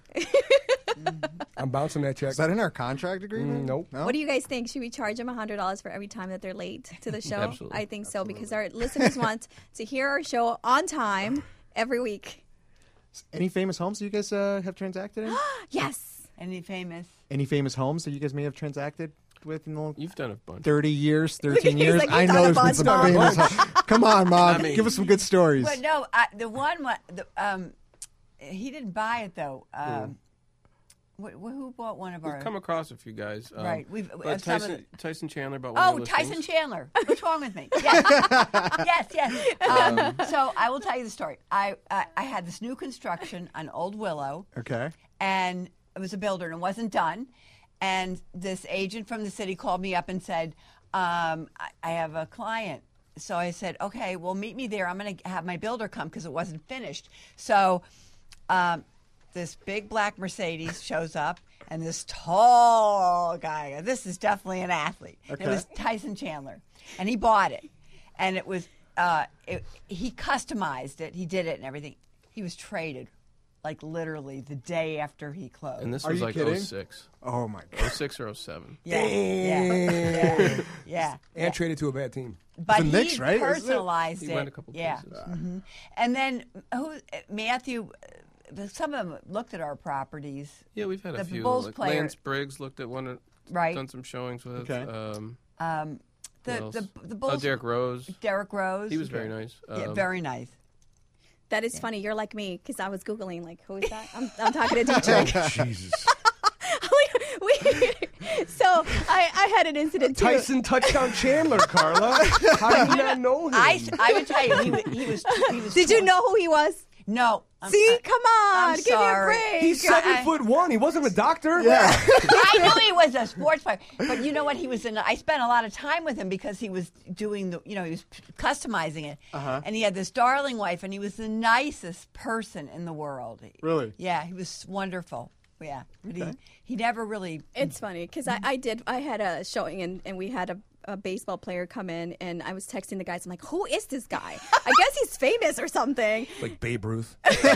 I'm bouncing that check. Is that in our contract agreement? Mm, nope. No? What do you guys think? Should we charge them a hundred dollars for every time that they're late to the show? Absolutely. I think so, because our listeners want to hear our show on time every week. Any famous homes that you guys uh, have transacted in? Yes. Any famous? Any famous homes that you guys may have transacted with in the You've done a bunch. thirty years, thirteen He's years? like, I "You've know done there's a been bunch, some Mom." famous homes. Come on, Mom. I mean- Give us some good stories. But no, I, the one, wa- the, um, he didn't buy it though. Um, wh- wh- who bought one of We've our? come across a few guys. Um, Right, we've- but uh, some of Tyson, the- Tyson Chandler bought one of Oh, your Tyson listings. Chandler. What's wrong with me? Yes, yes, yes. Um, so I will tell you the story. I, I I had this new construction on Old Willow, Okay. and it was a builder, and it wasn't done. And this agent from the city called me up and said, um, I, I have a client. So I said, okay, well, meet me there. I'm going to have my builder come because it wasn't finished. So um, this big black Mercedes shows up, and this tall guy, this is definitely an athlete. And It was Tyson Chandler, and he bought it. And it was, uh, it, he customized it. He did it and everything. He was traded, like literally the day after he closed. And this Are was you like kidding? oh six. Oh, my oh God. six or oh seven. yeah, yeah, yeah, yeah. And traded to a bad team. But the he Knicks, right? Isn't it? personalized He it. went a couple yeah. places. hmm And then who? Matthew. uh, Some of them looked at our properties. Yeah, we've had a The few. Bulls like player- Lance Briggs looked at one. Right. Done some showings with. Okay. Um, Um, who the else? the the oh, Bulls. Derek Rose. Derek Rose. He was very nice. Yeah, Um, very nice. That is funny. You're like me, because I was Googling, like, who is that? I'm, I'm talking to Dietrich. Jesus. we, so I, I had an incident, too. Tyson touchdown Chandler, Carla. How do you not know him? I, I would tell you he was he was, he was Did you know who he was? No. I'm- See? I- Come on. I'm Give me a sorry. break. He's seven I- foot one. He wasn't a doctor. Yeah. I knew he was a sports player, but you know what? He was in. I spent a lot of time with him because he was doing the, you know, he was customizing it, Uh-huh. and he had this darling wife, and he was the nicest person in the world. Really? Yeah, he was wonderful. Yeah, but he he never really. It's funny because I, I did. I had a showing and, and we had a, a baseball player come in and I was texting the guys. I'm like, who is this guy? I guess he's famous or something. Like Babe Ruth.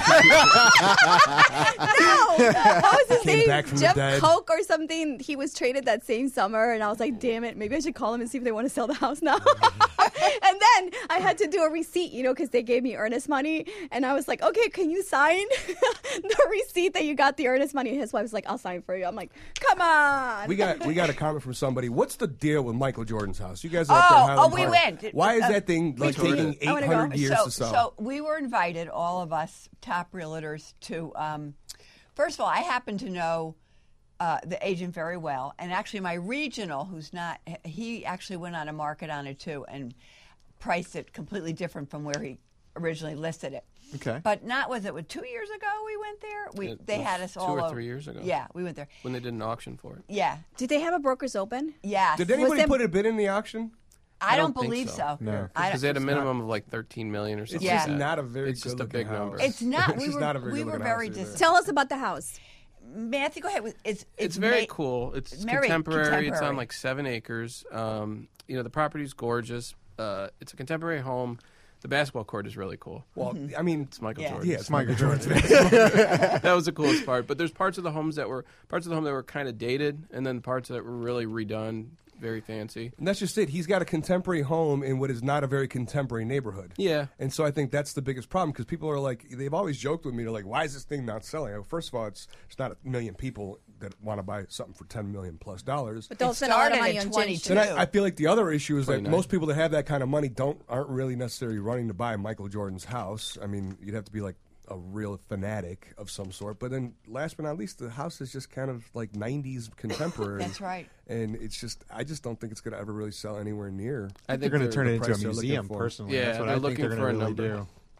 No, what was his Came name? back from the Jeff dead. Koch or something. He was traded that same summer, and I was like, damn it, maybe I should call him and see if they want to sell the house now. And then I had to do a receipt, you know, because they gave me earnest money, and I was like, okay, can you sign the receipt that you got the earnest money? And his wife was like, I'll sign for you. I'm like, come on. We got we got a comment from somebody. What's the deal with Michael Jordan's house? You guys are up Oh, there in Highland oh, we Park. went. Why is Uh, that thing like toured taking it. eight I wanna go. hundred years so, to sell? so we were invited, all of us top realtors, to. Um, first of all, I happen to know uh, the agent very well, and actually, my regional, who's not, he actually went on a market on it too, and priced it completely different from where he originally listed it. Okay. But not was it what, two years ago we went there? We It they was had us two all or over- three years ago. Yeah, we went there. When they did an auction for it. Yeah, Did they have a broker's open? yeah. Did anybody them- put a bid in the auction? I, don't, don't think believe so. so. No. I Because don't, they had a It's minimum of like thirteen million or It's something. Yeah. just like that. not a very It's just a good-looking big house. number. it's not. It's we just were not a very we were good-looking very house either. dis- Tell us about the house. Matthew, go ahead. It's it's, It's very ma- cool. It's very contemporary. It's contemporary. on like seven acres. Um, you know, the property's gorgeous. Uh, it's a contemporary home. The basketball court is really cool. Well, I mean, It's Michael Yeah. Jordan. yeah, it's Michael Jordan. That was the coolest part. But there's parts of the homes that were parts of the home that were kind of dated, and then parts that were really redone, very fancy. And that's just it. He's got a contemporary home in what is not a very contemporary neighborhood. Yeah. And so I think that's the biggest problem because people are like, they've always joked with me, they're like, why is this thing not selling? Well, first of all, it's it's not a million people that want to buy something for ten million plus dollars. But they'll It spend a lot of started money at on twenty-two. gin. And I, I feel like the other issue is that twenty-nine. most people that have that kind of money don't aren't really necessarily running to buy Michael Jordan's house. I mean, you'd have to be like a real fanatic of some sort. But then, last but not least, the house is just kind of like nineties contemporary. That's right. And it's just, I just don't think it's going to ever really sell anywhere near. I They're think going to turn it into a price they're looking museum, for. personally. Yeah, That's what they're I think looking they're for a going to really number. do.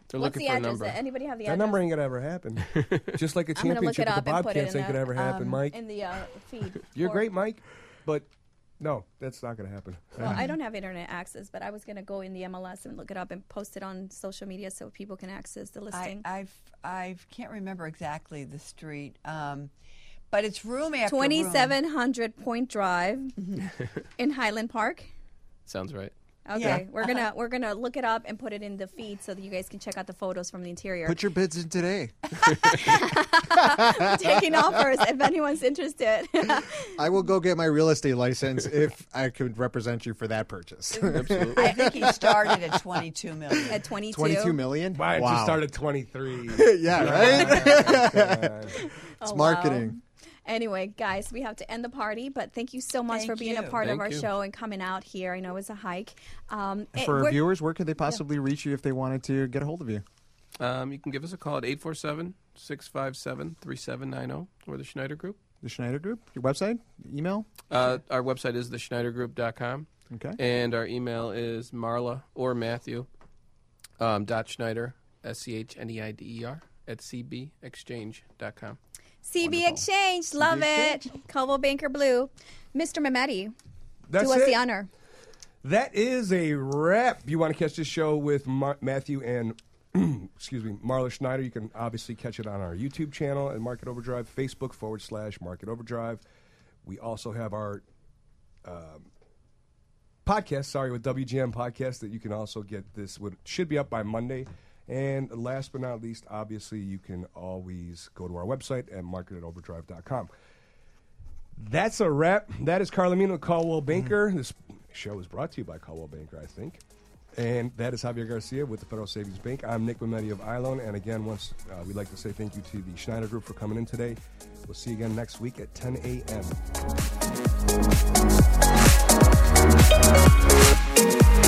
They're What's looking the for a address? number. Anybody have the That address? number ain't gonna ever happen. Just like a I'm gonna look championship it with up the and put it Bobcats in ain't the, gonna ever happen, um, Mike. in the uh, feed. You're Or- great, Mike, but no, that's not gonna happen. Well, I don't have internet access, but I was going to go in the M L S and look it up and post it on social media so people can access the I, listing. I've I can't remember exactly the street, um, but it's room after room. twenty-seven hundred Point Drive in Highland Park. Sounds right. Okay, Yeah. we're gonna we're gonna look it up and put it in the feed so that you guys can check out the photos from the interior. Put your bids in today. Taking offers if anyone's interested. I will go get my real estate license if I could represent you for that purchase. Absolutely. I think he started at twenty-two million. At twenty-two. Twenty-two million. Why did wow. you start at twenty-three? Yeah, right. Uh, It's Oh, marketing. wow. Anyway, guys, we have to end the party, but thank you so much Thank for being a you. part of Thank our you. show and coming out here. I know it was a hike. Um, it- For our we're- viewers, where could they possibly reach you if they wanted to get a hold of you? Um, you can give us a call at eight four seven, six five seven, three seven nine zero or the Schneider Group. The Schneider Group, your website, email. Uh, our website is the schneider group dot com. Okay. And our email is Marla or Matthew um, dot Schneider, S C H N E I D E R, at c b exchange dot com. C B Exchange, love it. Coldwell Banker Blue. Mister Mehmeti, That's do us it. the honor. That is a wrap. If you want to catch this show with Mar- Matthew and excuse me, Marla Schneider, you can obviously catch it on our YouTube channel at Market Overdrive, Facebook forward slash Market Overdrive. We also have our um, podcast, sorry, with W G M podcast that you can also get. This would should be up by Monday. And last but not least, obviously, you can always go to our website at market at overdrive dot com. That's a wrap. That is Carlamino Caldwell Banker. This show is brought to you by Caldwell Banker, I think. And that is Javier Garcia with the Federal Savings Bank. I'm Nick Mehmeti of Ilone. And again, once uh, we'd like to say thank you to the Schneider Group for coming in today. We'll see you again next week at ten a.m.